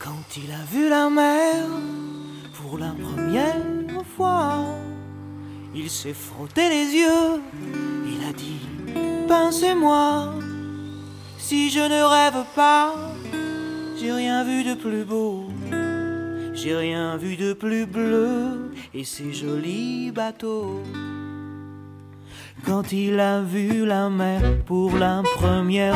Quand il a vu la mer pour la première fois, il s'est frotté les yeux, il a dit « Pincez-moi, si je ne rêve pas, j'ai rien vu de plus beau, j'ai rien vu de plus bleu et ces jolis bateaux. » Quand il a vu la mer pour la première